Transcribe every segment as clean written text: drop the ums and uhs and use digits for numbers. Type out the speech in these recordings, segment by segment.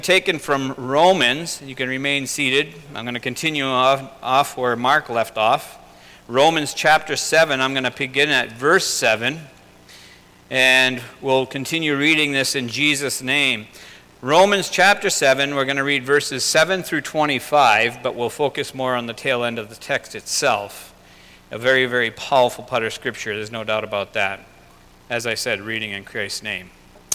Taken from Romans. You can remain seated. I'm going to continue off where Mark left off. Romans chapter 7, I'm going to begin at verse 7, and we'll continue reading this in Jesus' name. Romans chapter 7, we're going to read verses 7 through 25, but we'll focus more on the tail end of the text itself. A very, very powerful part of Scripture, there's no doubt about that. As I said, reading in Christ's name.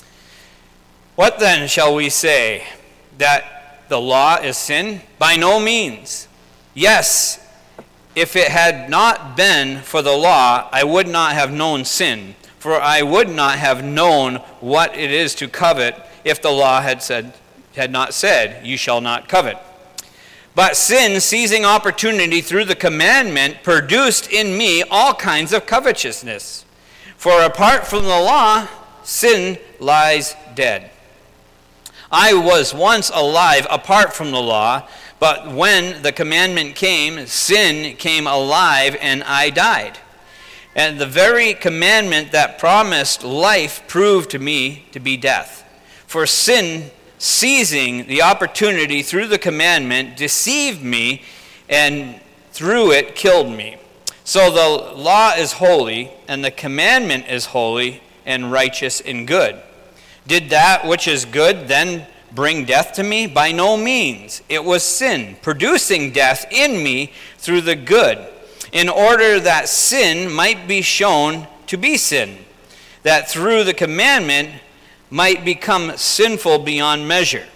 What then shall we say? That the law is sin? By no means. Yes, if it had not been for the law, I would not have known sin. For I would not have known what it is to covet if the law had not said, you shall not covet. But sin, seizing opportunity through the commandment, produced in me all kinds of covetousness. For apart from the law, sin lies dead. I was once alive apart from the law, but when the commandment came, sin came alive and I died. And the very commandment that promised life proved to me to be death. For sin, seizing the opportunity through the commandment, deceived me and through it killed me. So the law is holy, and the commandment is holy and righteous and good. Did that which is good then bring death to me? By no means. It was sin, producing death in me through the good, in order that sin might be shown to be sin, that through the commandment might become sinful beyond measure.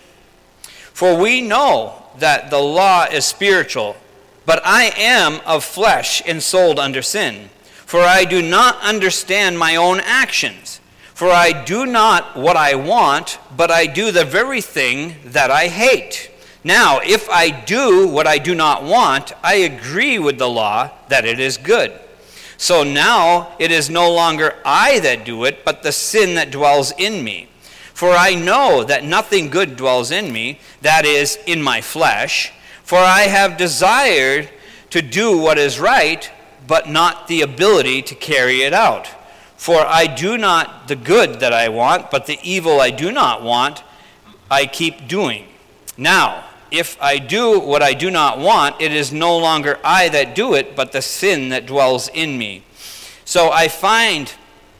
For we know that the law is spiritual, but I am of flesh and sold under sin. For I do not understand my own actions. For I do not what I want, but I do the very thing that I hate. Now, if I do what I do not want, I agree with the law that it is good. So now it is no longer I that do it, but the sin that dwells in me. For I know that nothing good dwells in me, that is, in my flesh. For I have desired to do what is right, but not the ability to carry it out. For I do not the good that I want, but the evil I do not want, I keep doing. Now, if I do what I do not want, it is no longer I that do it, but the sin that dwells in me. So I find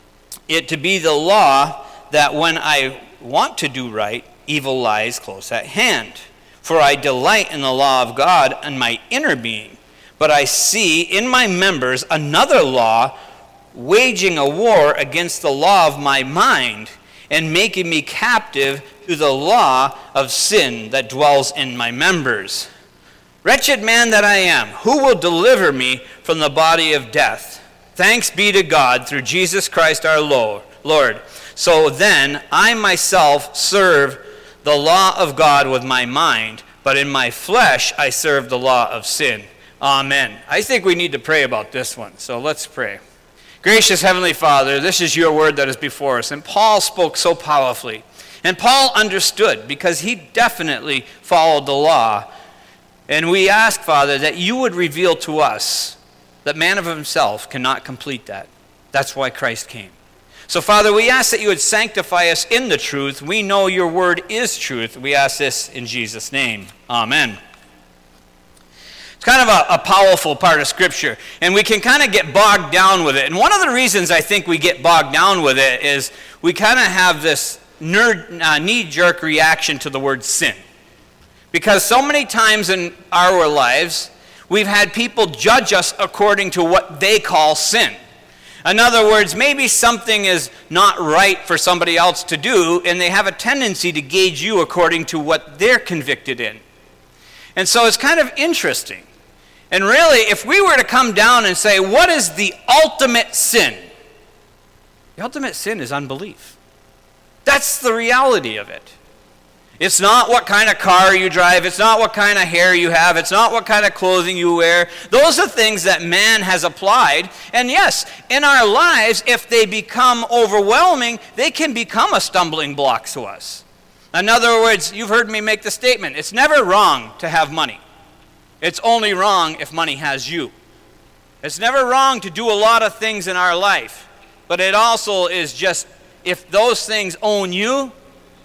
it to be the law that when I want to do right, evil lies close at hand. For I delight in the law of God in my inner being, but I see in my members another law, waging a war against the law of my mind and making me captive to the law of sin that dwells in my members. Wretched man that I am, who will deliver me from the body of death? Thanks be to God through Jesus Christ our Lord. So then I myself serve the law of God with my mind, but in my flesh I serve the law of sin. Amen. I think we need to pray about this one, so let's pray. Gracious Heavenly Father, this is your word that is before us. And Paul spoke so powerfully. And Paul understood because he definitely followed the law. And we ask, Father, that you would reveal to us that man of himself cannot complete that. That's why Christ came. So, Father, we ask that you would sanctify us in the truth. We know your word is truth. We ask this in Jesus' name. Amen. It's kind of a powerful part of Scripture, and we can kind of get bogged down with it. And one of the reasons I think we get bogged down with it is we kind of have this knee-jerk reaction to the word sin. Because so many times in our lives, we've had people judge us according to what they call sin. In other words, maybe something is not right for somebody else to do, and they have a tendency to gauge you according to what they're convicted in. And so it's kind of interesting. And really, if we were to come down and say, what is the ultimate sin? The ultimate sin is unbelief. That's the reality of it. It's not what kind of car you drive. It's not what kind of hair you have. It's not what kind of clothing you wear. Those are things that man has applied. And yes, in our lives, if they become overwhelming, they can become a stumbling block to us. In other words, you've heard me make the statement, it's never wrong to have money. It's only wrong if money has you. It's never wrong to do a lot of things in our life, but it also is just, if those things own you,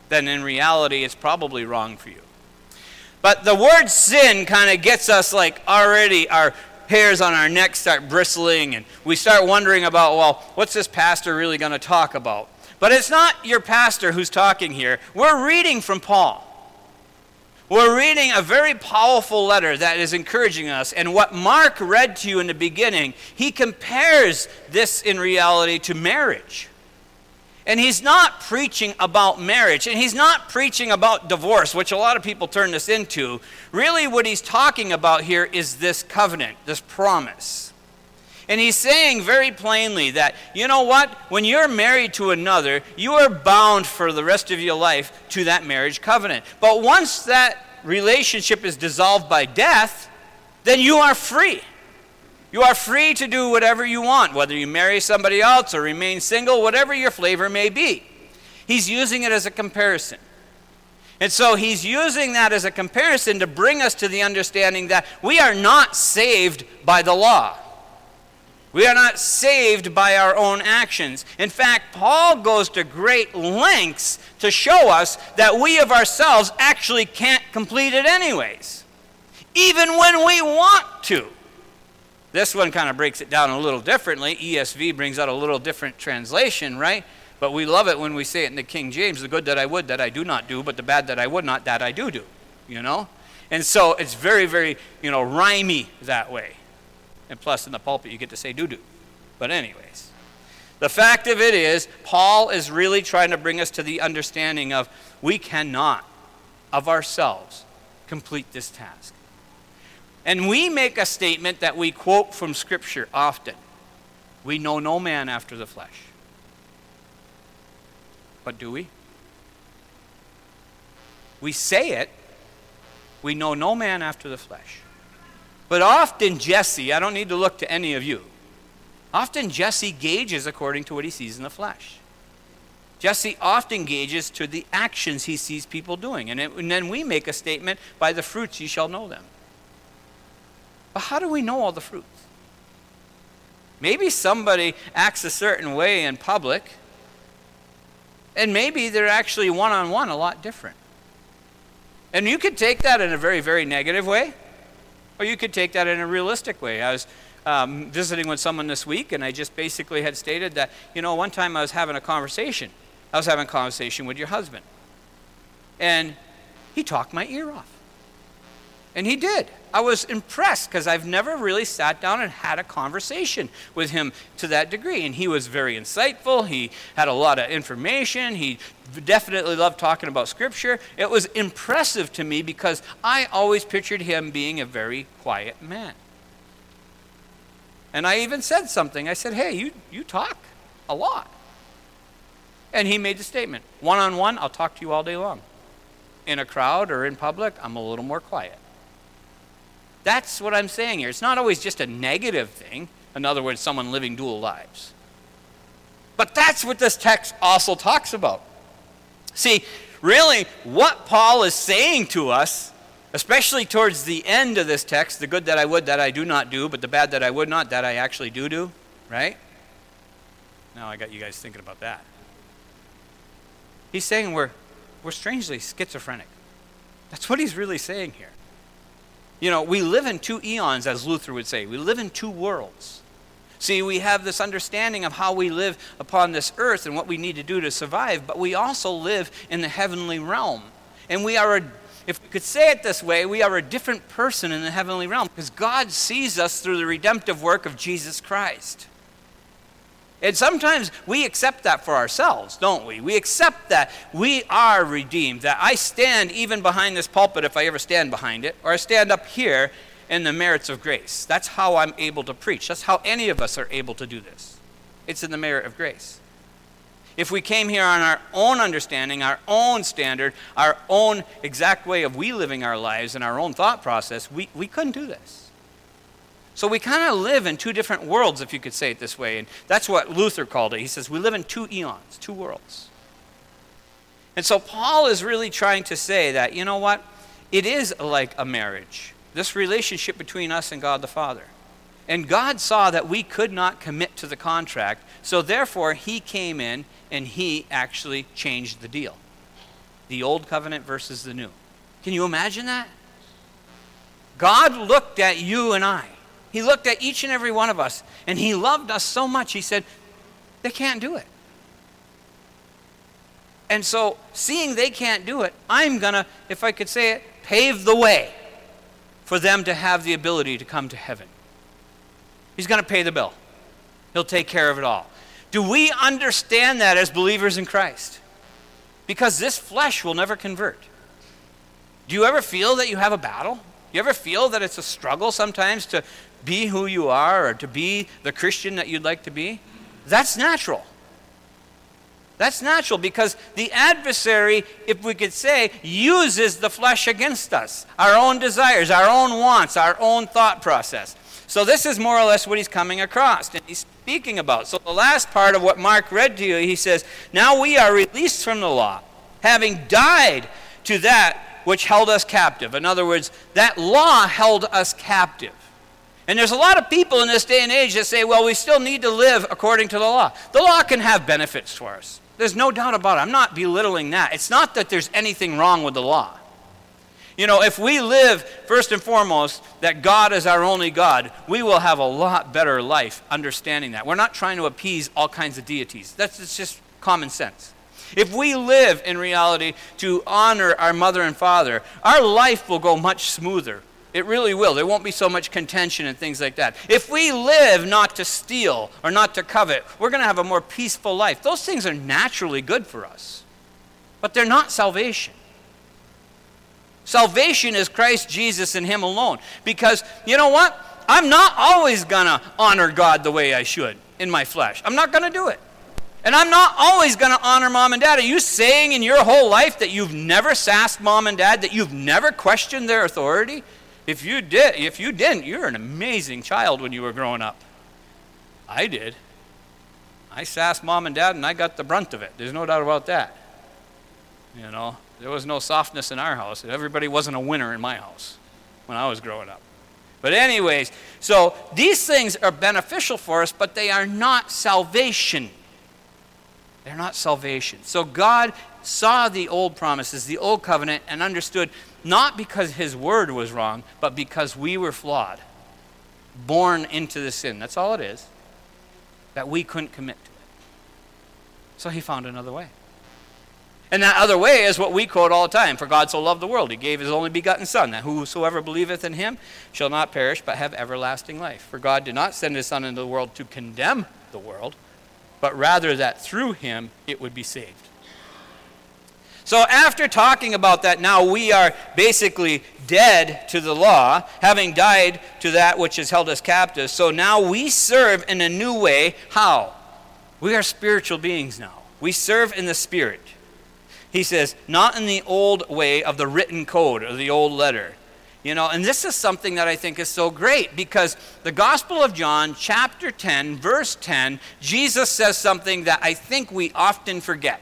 then in reality it's probably wrong for you. But the word sin kind of gets us like already our hairs on our neck start bristling, and we start wondering about, well, what's this pastor really going to talk about? But it's not your pastor who's talking here. We're reading from Paul. We're reading a very powerful letter that is encouraging us. And what Mark read to you in the beginning, he compares this in reality to marriage. And he's not preaching about marriage, and he's not preaching about divorce, which a lot of people turn this into. Really what he's talking about here is this covenant, this promise. And he's saying very plainly that, you know what? When you're married to another, you are bound for the rest of your life to that marriage covenant. But once that relationship is dissolved by death, then you are free. You are free to do whatever you want, whether you marry somebody else or remain single, whatever your flavor may be. He's using it as a comparison. And so he's using that as a comparison to bring us to the understanding that we are not saved by the law. We are not saved by our own actions. In fact, Paul goes to great lengths to show us that we of ourselves actually can't complete it anyways, even when we want to. This one kind of breaks it down a little differently. ESV brings out a little different translation, right? But we love it when we say it in the King James, the good that I would, that I do not do, but the bad that I would not, that I do, you know? And so it's very, very, rhymey that way. And plus in the pulpit you get to say do-do. But anyways, the fact of it is, Paul is really trying to bring us to the understanding of we cannot, of ourselves, complete this task. And we make a statement that we quote from Scripture often. We know no man after the flesh. But do we? We say it. We know no man after the flesh. But often Jesse, I don't need to look to any of you, often Jesse gauges according to what he sees in the flesh. Jesse often gauges to the actions he sees people doing. And then we make a statement, by the fruits ye shall know them. But how do we know all the fruits? Maybe somebody acts a certain way in public, and maybe they're actually one-on-one a lot different. And you could take that in a very, very negative way, or you could take that in a realistic way. I was visiting with someone this week, and I just basically had stated that, one time I was having a conversation. I was having a conversation with your husband. And he talked my ear off. And he did. I was impressed because I've never really sat down and had a conversation with him to that degree. And he was very insightful. He had a lot of information. He definitely loved talking about Scripture. It was impressive to me because I always pictured him being a very quiet man. And I even said something. I said, hey, you talk a lot. And he made the statement, one-on-one, I'll talk to you all day long. In a crowd or in public, I'm a little more quiet. That's what I'm saying here. It's not always just a negative thing. In other words, someone living dual lives. But that's what this text also talks about. See, really, what Paul is saying to us, especially towards the end of this text, the good that I would, that I do not do, but the bad that I would not, that I actually do, right? Now I got you guys thinking about that. He's saying we're strangely schizophrenic. That's what he's really saying here. We live in two eons, as Luther would say. We live in two worlds. See, we have this understanding of how we live upon this earth and what we need to do to survive, but we also live in the heavenly realm. And if we could say it this way, we are a different person in the heavenly realm because God sees us through the redemptive work of Jesus Christ. And sometimes we accept that for ourselves, don't we? We accept that we are redeemed, that I stand even behind this pulpit if I ever stand behind it, or I stand up here in the merits of grace. That's how I'm able to preach. That's how any of us are able to do this. It's in the merit of grace. If we came here on our own understanding, our own standard, our own exact way of we living our lives and our own thought process, we couldn't do this. So we kind of live in two different worlds, if you could say it this way. And that's what Luther called it. He says we live in two eons, two worlds. And so Paul is really trying to say that, you know what? It is like a marriage, this relationship between us and God the Father. And God saw that we could not commit to the contract, so therefore he came in and he actually changed the deal. The old covenant versus the new. Can you imagine that? God looked at you and I. He looked at each and every one of us, and he loved us so much, he said, they can't do it. And so, seeing they can't do it, I'm going to, if I could say it, pave the way for them to have the ability to come to heaven. He's going to pay the bill. He'll take care of it all. Do we understand that as believers in Christ? Because this flesh will never convert. Do you ever feel that you have a battle? Do you ever feel that it's a struggle sometimes to be who you are or to be the Christian that you'd like to be? That's natural. That's natural because the adversary, if we could say, uses the flesh against us. Our own desires, our own wants, our own thought process. So this is more or less what he's coming across and he's speaking about. So the last part of what Mark read to you, he says, now we are released from the law, having died to that which held us captive. In other words, that law held us captive. And there's a lot of people in this day and age that say, well, we still need to live according to the law. The law can have benefits for us. There's no doubt about it. I'm not belittling that. It's not that there's anything wrong with the law. You know, if we live, first and foremost, that God is our only God, we will have a lot better life understanding that. We're not trying to appease all kinds of deities. It's just common sense. If we live in reality to honor our mother and father, our life will go much smoother. It really will. There won't be so much contention and things like that. If we live not to steal or not to covet, we're going to have a more peaceful life. Those things are naturally good for us, but they're not salvation. Salvation is Christ Jesus and him alone. Because, you know what? I'm not always going to honor God the way I should in my flesh. I'm not going to do it. And I'm not always going to honor mom and dad. Are you saying in your whole life that you've never sassed mom and dad, that you've never questioned their authority? If you didn't, you're an amazing child when you were growing up. I did. I sassed mom and dad and I got the brunt of it. There's no doubt about that. You know, there was no softness in our house. Everybody wasn't a winner in my house when I was growing up. But anyways, so these things are beneficial for us, but they are not salvation. They're not salvation. So God saw the old promises, the old covenant, and understood not because his word was wrong, but because we were flawed, born into the sin. That's all it is, that we couldn't commit to it. So he found another way. And that other way is what we quote all the time. For God so loved the world, he gave his only begotten Son, that whosoever believeth in him shall not perish, but have everlasting life. For God did not send his Son into the world to condemn the world, but rather that through him it would be saved. So after talking about that, now we are basically dead to the law, having died to that which has held us captive. So now we serve in a new way. How? We are spiritual beings now. We serve in the Spirit. He says, not in the old way of the written code or the old letter. You know, and this is something that I think is so great because the Gospel of John, chapter 10, verse 10, Jesus says something that I think we often forget.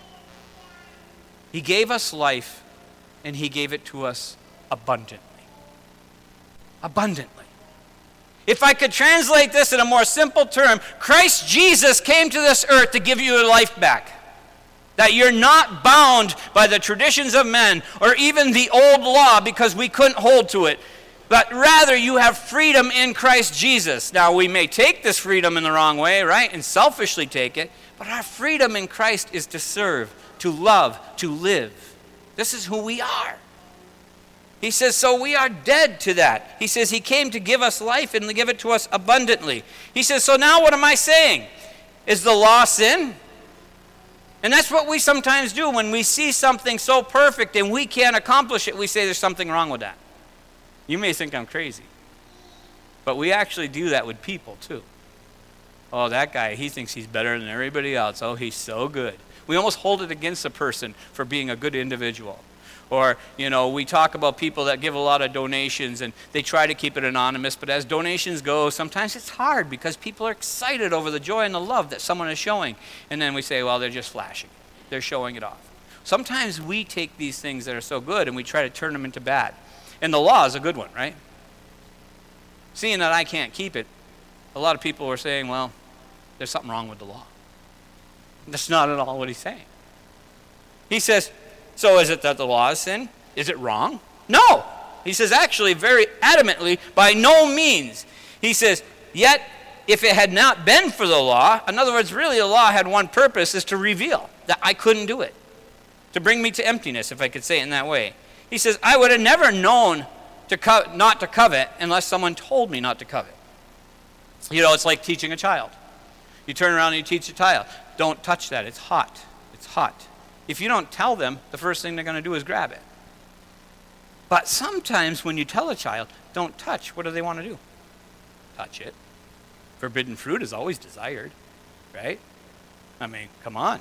He gave us life and he gave it to us abundantly. Abundantly. If I could translate this in a more simple term, Christ Jesus came to this earth to give you your life back. That you're not bound by the traditions of men or even the old law because we couldn't hold to it. But rather you have freedom in Christ Jesus. Now we may take this freedom in the wrong way, right? And selfishly take it. But our freedom in Christ is to serve, to love, to live. This is who we are. He says, so we are dead to that. He says he came to give us life and to give it to us abundantly. He says, so now what am I saying? Is the law sin? And that's what we sometimes do when we see something so perfect and we can't accomplish it. We say there's something wrong with that. You may think I'm crazy, but we actually do that with people too. Oh, that guy, he thinks he's better than everybody else. Oh, he's so good. We almost hold it against a person for being a good individual. Or, you know, we talk about people that give a lot of donations and they try to keep it anonymous, but as donations go, sometimes it's hard because people are excited over the joy and the love that someone is showing. And then we say, well, they're just flashing. They're showing it off. Sometimes we take these things that are so good and we try to turn them into bad. And the law is a good one, right? Seeing that I can't keep it, a lot of people are saying, well, there's something wrong with the law. That's not at all what he's saying. He says, So is it that the law is sin? Is it wrong? No. He says actually very adamantly, by no means. He says, yet if it had not been for the law, in other words, really the law had one purpose, is to reveal that I couldn't do it. To bring me to emptiness, if I could say it in that way. He says, I would have never known not to covet unless someone told me not to covet. You know, it's like teaching a child. You turn around and you teach a child, don't touch that, it's hot. It's hot. If you don't tell them, the first thing they're going to do is grab it. But sometimes when you tell a child, don't touch, what do they want to do? Touch it. Forbidden fruit is always desired, right? I mean, come on.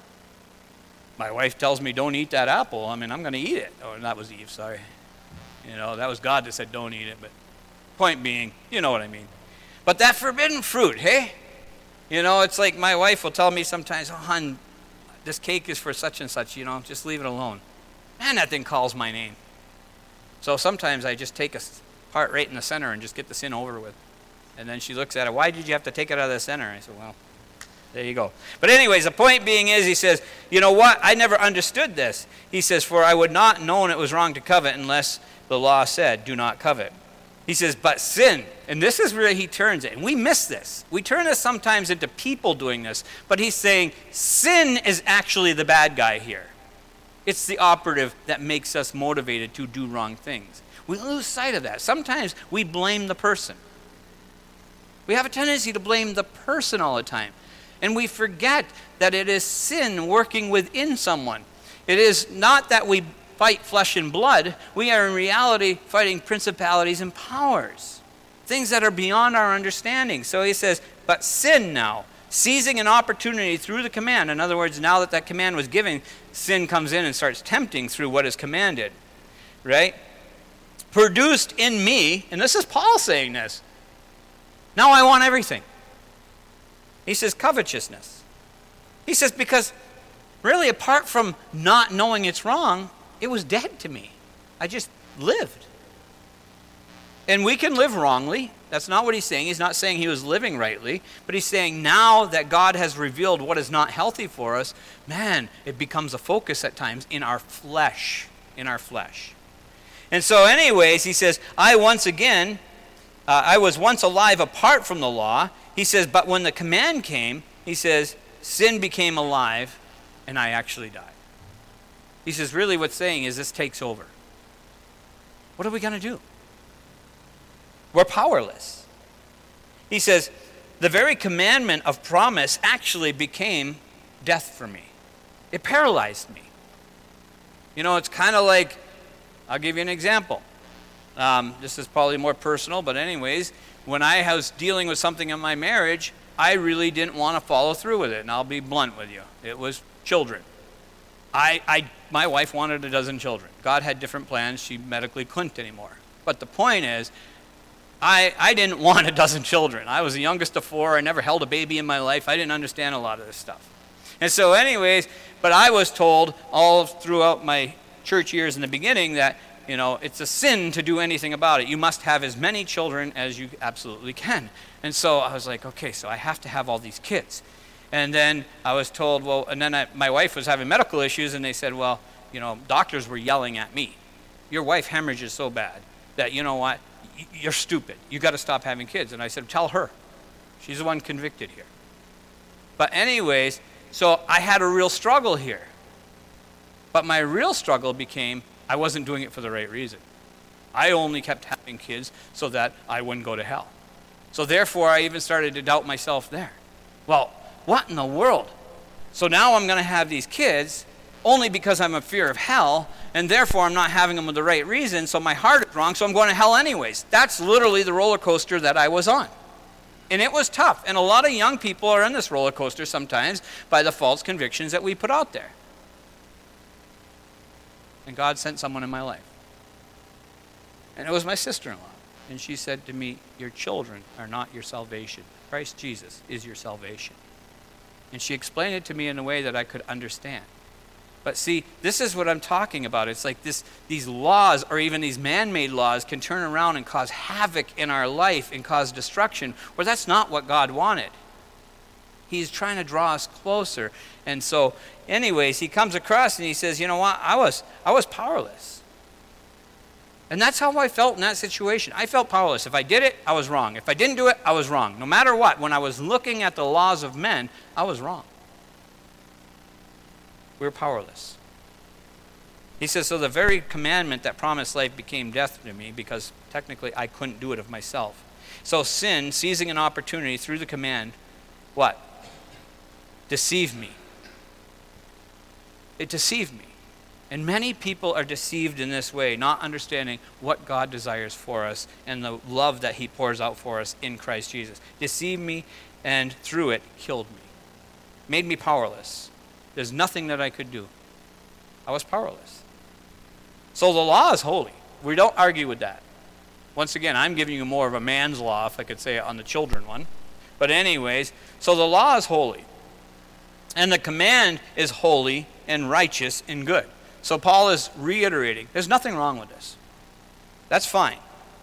My wife tells me don't eat that apple. I mean, I'm going to eat it. Oh, that was Eve, sorry. You know, that was God that said don't eat it. But point being, you know what I mean. But that forbidden fruit, hey? You know, it's like my wife will tell me sometimes, oh, hon, this cake is for such and such, you know, just leave it alone. Man, that thing calls my name. So sometimes I just take a part right in the center and just get the sin over with. And then she looks at it, why did you have to take it out of the center? I said, well, there you go. But anyways, the point being is, he says, you know what? I never understood this. He says, for I would not known it was wrong to covet unless the law said, do not covet. He says, but sin, and this is where he turns it, and we miss this. We turn this sometimes into people doing this, but he's saying sin is actually the bad guy here. It's the operative that makes us motivated to do wrong things. We lose sight of that. Sometimes we blame the person. We have a tendency to blame the person all the time. And we forget that it is sin working within someone. It is not that we fight flesh and blood. We are in reality fighting principalities and powers. Things that are beyond our understanding. So he says, but sin now, seizing an opportunity through the command. In other words, now that command was given, sin comes in and starts tempting through what is commanded. Right? Produced in me, and this is Paul saying this, now I want everything. He says covetousness. He says because really apart from not knowing it's wrong, it was dead to me. I just lived. And we can live wrongly. That's not what he's saying. He's not saying he was living rightly, but he's saying now that God has revealed what is not healthy for us, man, it becomes a focus at times in our flesh. In our flesh. And so anyways, he says, I was once alive apart from the law. He says, but when the command came, he says, sin became alive and I actually died. He says, really what's saying is this takes over. What are we going to do? We're powerless. He says, the very commandment of promise actually became death for me. It paralyzed me. You know, it's kind of like, I'll give you an example. This is probably more personal, but anyways, when I was dealing with something in my marriage, I really didn't want to follow through with it, and I'll be blunt with you. It was children. My wife wanted a dozen children. God had different plans. She medically couldn't anymore. But the point is, I didn't want a dozen children. I was the youngest of four. I never held a baby in my life. I didn't understand a lot of this stuff. And so anyways, but I was told all throughout my church years in the beginning that, you know, it's a sin to do anything about it. You must have as many children as you absolutely can. And so I was like, okay, so I have to have all these kids. And then I was told, well, and then my wife was having medical issues, and they said, well, you know, doctors were yelling at me. Your wife hemorrhages so bad that, you know what, you're stupid. You got to stop having kids. And I said, tell her. She's the one convicted here. But anyways, so I had a real struggle here. But my real struggle became I wasn't doing it for the right reason. I only kept having kids so that I wouldn't go to hell. So therefore, I even started to doubt myself there. Well, what in the world? So now I'm going to have these kids only because I'm in fear of hell, and therefore I'm not having them with the right reason, so my heart is wrong, so I'm going to hell anyways. That's literally the roller coaster that I was on. And it was tough. And a lot of young people are in this roller coaster sometimes by the false convictions that we put out there. And God sent someone in my life. And it was my sister-in-law. And she said to me, your children are not your salvation. Christ Jesus is your salvation. And she explained it to me in a way that I could understand. But see, this is what I'm talking about. It's like these laws, or even these man-made laws, can turn around and cause havoc in our life and cause destruction, where that's not what God wanted. He's trying to draw us closer. And so, anyways, he comes across and he says, you know what, I was powerless. And that's how I felt in that situation. I felt powerless. If I did it, I was wrong. If I didn't do it, I was wrong. No matter what, when I was looking at the laws of men, I was wrong. We're powerless. He says, so the very commandment that promised life became death to me because technically I couldn't do it of myself. So sin, seizing an opportunity through the command, what? Deceived me. It deceived me. And many people are deceived in this way, not understanding what God desires for us and the love that he pours out for us in Christ Jesus. Deceived me, and through it, killed me. Made me powerless. There's nothing that I could do. I was powerless. So the law is holy. We don't argue with that. Once again, I'm giving you more of a man's law, if I could say it on the children one. But anyways, so the law is holy. And the command is holy and righteous and good. So Paul is reiterating, there's nothing wrong with this. That's fine.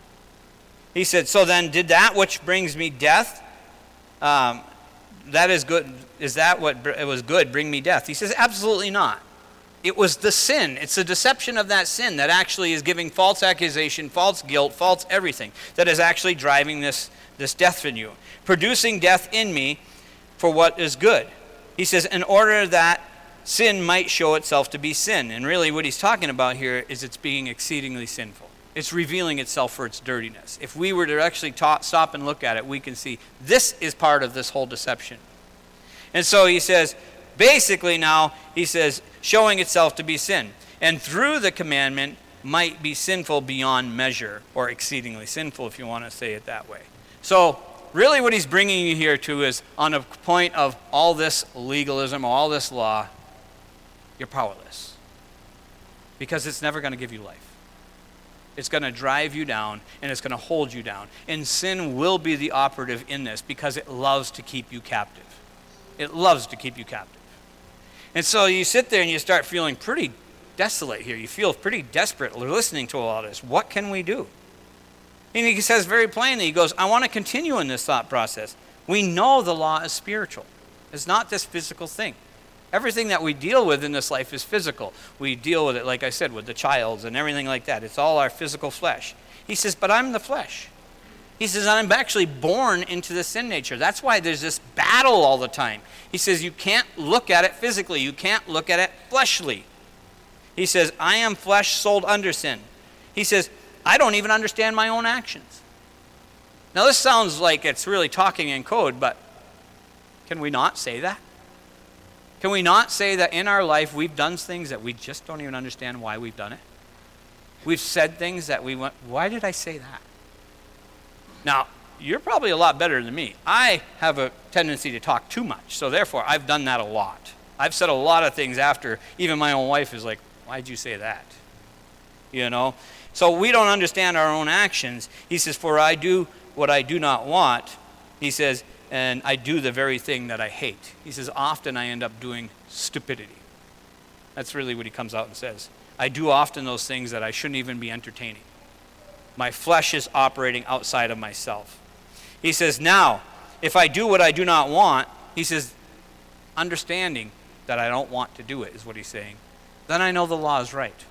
He said, so then did that which brings me death, that is good, is that what it was good, bring me death? He says, absolutely not. It was the sin. It's the deception of that sin that actually is giving false accusation, false guilt, false everything that is actually driving this death in you. Producing death in me for what is good. He says, in order that sin might show itself to be sin. And really what he's talking about here is it's being exceedingly sinful. It's revealing itself for its dirtiness. If we were to actually stop and look at it, we can see this is part of this whole deception. And so he says, basically now, he says, showing itself to be sin. And through the commandment might be sinful beyond measure, or exceedingly sinful, if you want to say it that way. So really what he's bringing you here to is on a point of all this legalism, all this law, you're powerless. Because it's never going to give you life. It's going to drive you down, and it's going to hold you down. And sin will be the operative in this because it loves to keep you captive. It loves to keep you captive. And so you sit there and you start feeling pretty desolate here. You feel pretty desperate listening to all this. What can we do? And he says very plainly, he goes, I want to continue in this thought process. We know the law is spiritual. It's not this physical thing. Everything that we deal with in this life is physical. We deal with it, like I said, with the childs and everything like that. It's all our physical flesh. He says, but I'm the flesh. He says, I'm actually born into the sin nature. That's why there's this battle all the time. He says, you can't look at it physically. You can't look at it fleshly. He says, I am flesh sold under sin. He says, I don't even understand my own actions. Now this sounds like it's really talking in code, but can we not say that? Can we not say that in our life we've done things that we just don't even understand why we've done it? We've said things that we went, why did I say that? Now, you're probably a lot better than me. I have a tendency to talk too much, so therefore I've done that a lot. I've said a lot of things after even my own wife is like, why'd you say that? You know? So we don't understand our own actions. He says, for I do what I do not want. He says, and I do the very thing that I hate. He says, often I end up doing stupidity. That's really what he comes out and says. I do often those things that I shouldn't even be entertaining. My flesh is operating outside of myself. He says, now, if I do what I do not want, he says, understanding that I don't want to do it is what he's saying, then I know the law is right.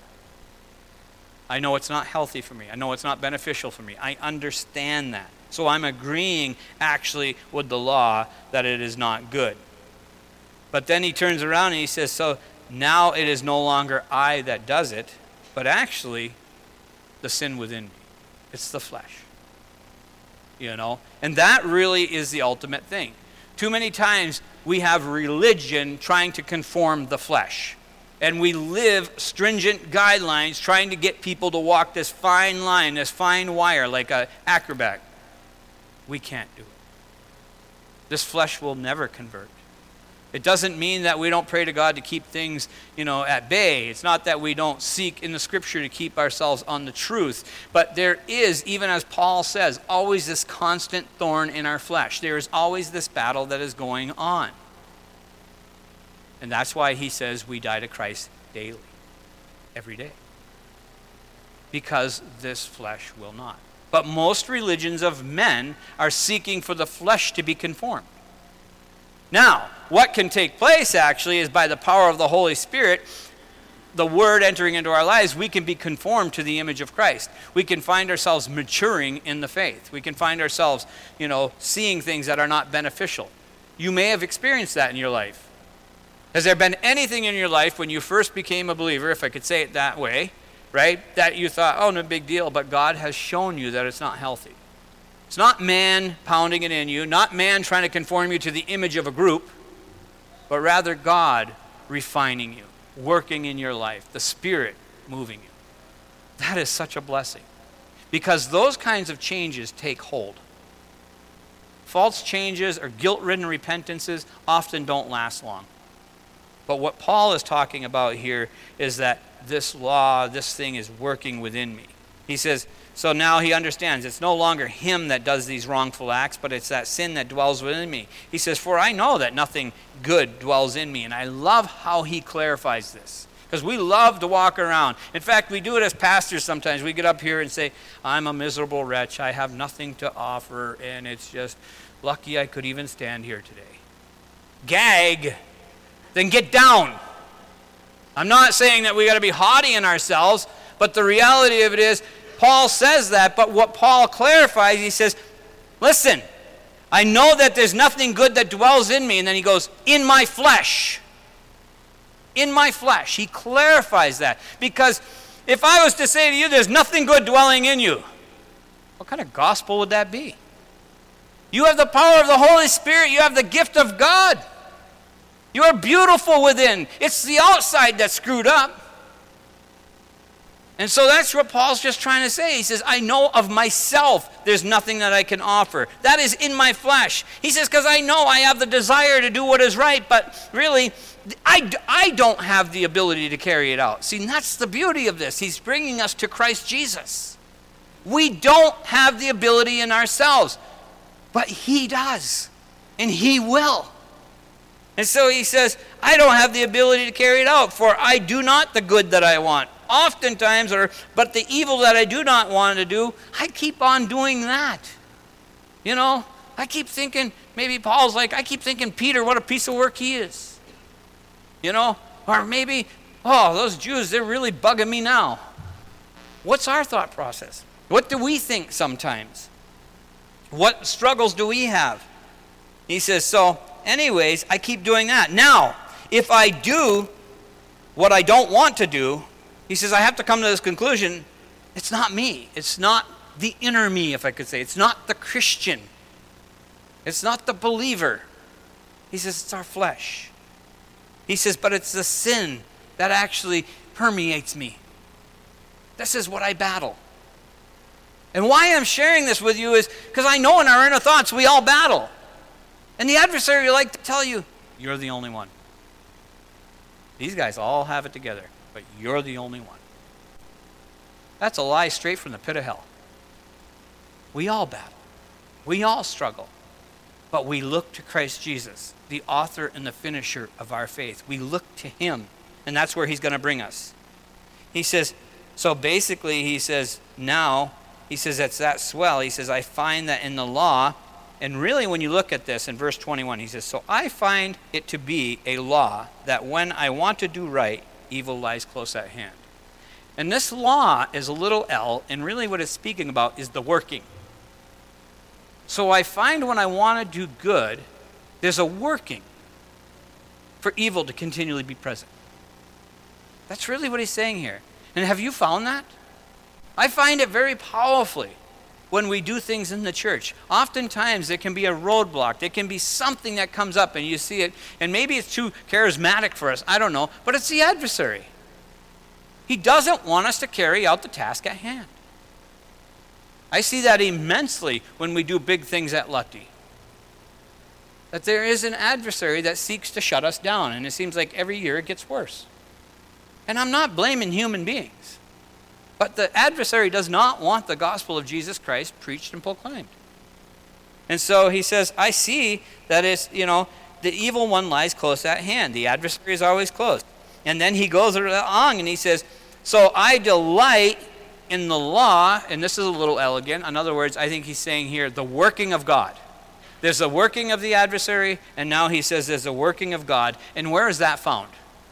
I know it's not healthy for me. I know it's not beneficial for me. I understand that. So I'm agreeing actually with the law that it is not good. But then he turns around and he says, so now it is no longer I that does it, but actually the sin within me. It's the flesh. You know? And that really is the ultimate thing. Too many times we have religion trying to conform the flesh. And we live stringent guidelines trying to get people to walk this fine line, this fine wire like an acrobat. We can't do it. This flesh will never convert. It doesn't mean that we don't pray to God to keep things, at bay. It's not that we don't seek in the scripture to keep ourselves on the truth. But there is, even as Paul says, always this constant thorn in our flesh. There is always this battle that is going on. And that's why he says we die to Christ daily, every day. Because this flesh will not. But most religions of men are seeking for the flesh to be conformed. Now, what can take place actually is by the power of the Holy Spirit, the Word entering into our lives, we can be conformed to the image of Christ. We can find ourselves maturing in the faith. We can find ourselves, seeing things that are not beneficial. You may have experienced that in your life. Has there been anything in your life when you first became a believer, if I could say it that way, right, that you thought, oh, no big deal, but God has shown you that it's not healthy? It's not man pounding it in you, not man trying to conform you to the image of a group, but rather God refining you, working in your life, the Spirit moving you. That is such a blessing, because those kinds of changes take hold. False changes or guilt-ridden repentances often don't last long. But what Paul is talking about here is that this law, this thing is working within me. He says, so now he understands it's no longer him that does these wrongful acts, but it's that sin that dwells within me. He says, for I know that nothing good dwells in me. And I love how he clarifies this, because we love to walk around. In fact, we do it as pastors sometimes. We get up here and say, I'm a miserable wretch. I have nothing to offer, and it's just lucky I could even stand here today. Gag. Then get down. I'm not saying that we got to be haughty in ourselves, but the reality of it is, Paul says that, but what Paul clarifies, he says, listen, I know that there's nothing good that dwells in me. And then he goes, in my flesh. In my flesh. He clarifies that. Because if I was to say to you, there's nothing good dwelling in you, what kind of gospel would that be? You have the power of the Holy Spirit. You have the gift of God. You are beautiful within. It's the outside that's screwed up. And so that's what Paul's just trying to say. He says, I know of myself there's nothing that I can offer. That is in my flesh. He says, because I know I have the desire to do what is right, but really, I don't have the ability to carry it out. See, that's the beauty of this. He's bringing us to Christ Jesus. We don't have the ability in ourselves, but he does, and he will. And so he says, I don't have the ability to carry it out, for I do not the good that I want. Oftentimes, but the evil that I do not want to do, I keep on doing that. I keep thinking, maybe Paul's like, I keep thinking, Peter, what a piece of work he is. Or maybe, oh, those Jews, they're really bugging me now. What's our thought process? What do we think sometimes? What struggles do we have? He says, so anyways, I keep doing that. Now, if I do what I don't want to do, he says, I have to come to this conclusion, it's not me. It's not the inner me, if I could say. It's not the Christian. It's not the believer. He says, it's our flesh. He says, but it's the sin that actually permeates me. This is what I battle. And why I'm sharing this with you is because I know in our inner thoughts we all battle. And the adversary would like to tell you, you're the only one. These guys all have it together, but you're the only one. That's a lie straight from the pit of hell. We all battle. We all struggle. But we look to Christ Jesus, the author and the finisher of our faith. We look to him, and that's where he's going to bring us. He says, so basically he says, now, he says, that's that swell. He says, I find that in the law, and really when you look at this in verse 21, he says, so I find it to be a law that when I want to do right, evil lies close at hand. And this law is a little L, and really what it's speaking about is the working. So I find when I want to do good, there's a working for evil to continually be present. That's really what he's saying here. And have you found that? I find it very powerfully when we do things in the church. Oftentimes there can be a roadblock. There can be something that comes up and you see it, and maybe it's too charismatic for us. I don't know. But it's the adversary. He doesn't want us to carry out the task at hand. I see that immensely when we do big things at Lutti. That there is an adversary that seeks to shut us down, and it seems like every year it gets worse. And I'm not blaming human beings, but the adversary does not want the gospel of Jesus Christ preached and proclaimed. And so he says, I see that it's, the evil one lies close at hand. The adversary is always close. And then he goes on and he says, so I delight in the law, and this is a little elegant. In other words, I think he's saying here, the working of God. There's a working of the adversary, and now he says there's a working of God. And where is that found?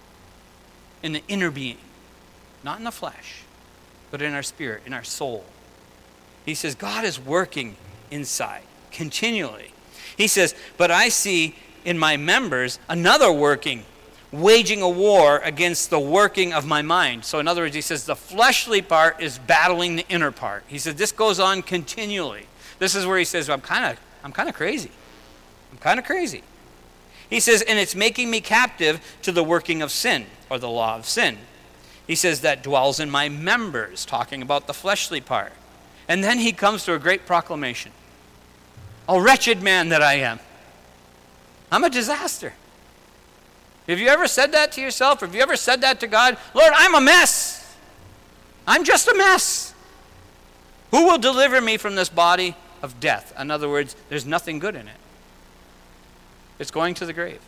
In the inner being. Not in the flesh, but in our spirit, in our soul. He says God is working inside continually. He says, but I see in my members another working, waging a war against the working of my mind. So in other words, he says the fleshly part is battling the inner part. He says this goes on continually. This is where he says, I'm kind of crazy. I'm kind of crazy. He says, and it's making me captive to the working of sin, or the law of sin. He says that dwells in my members, talking about the fleshly part. And then he comes to a great proclamation. Oh, wretched man that I am. I'm a disaster. Have you ever said that to yourself? Have you ever said that to God? Lord, I'm a mess. I'm just a mess. Who will deliver me from this body of death? In other words, there's nothing good in it. It's going to the grave.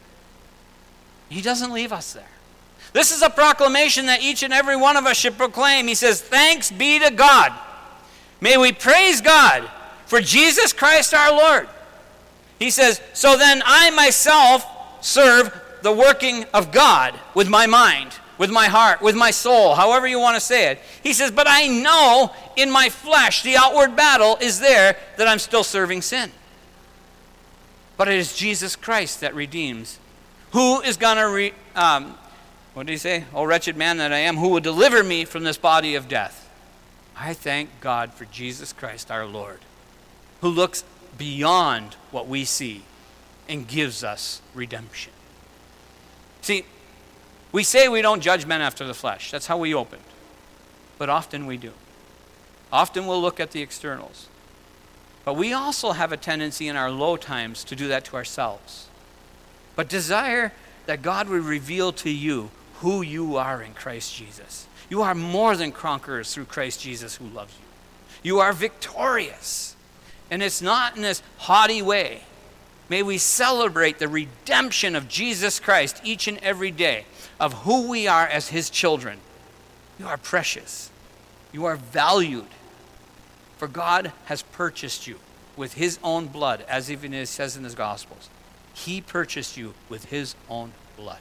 He doesn't leave us there. This is a proclamation that each and every one of us should proclaim. He says, thanks be to God. May we praise God for Jesus Christ our Lord. He says, so then I myself serve the working of God with my mind, with my heart, with my soul, however you want to say it. He says, but I know in my flesh the outward battle is there that I'm still serving sin. But it is Jesus Christ that redeems. Who is going to, what did he say? Oh, wretched man that I am, who will deliver me from this body of death? I thank God for Jesus Christ our Lord, who looks beyond what we see and gives us redemption. See, we say we don't judge men after the flesh. That's how we opened. But often we do. Often we'll look at the externals. But we also have a tendency in our low times to do that to ourselves. But desire that God would reveal to you who you are in Christ Jesus. You are more than conquerors through Christ Jesus who loves you. You are victorious. And it's not in this haughty way. May we celebrate the redemption of Jesus Christ each and every day of who we are as his children. You are precious. You are valued. For God has purchased you with his own blood, as even it says in his Gospels. He purchased you with his own blood.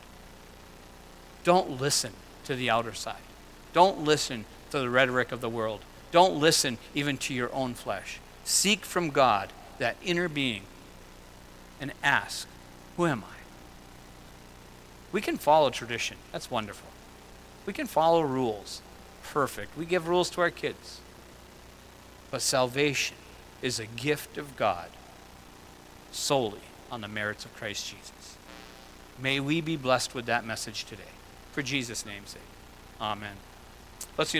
Don't listen to the outer side. Don't listen to the rhetoric of the world. Don't listen even to your own flesh. Seek from God that inner being and ask, who am I? We can follow tradition. That's wonderful. We can follow rules. Perfect. We give rules to our kids. But salvation is a gift of God solely on the merits of Christ Jesus. May we be blessed with that message today. For Jesus' name's sake. Amen. Let's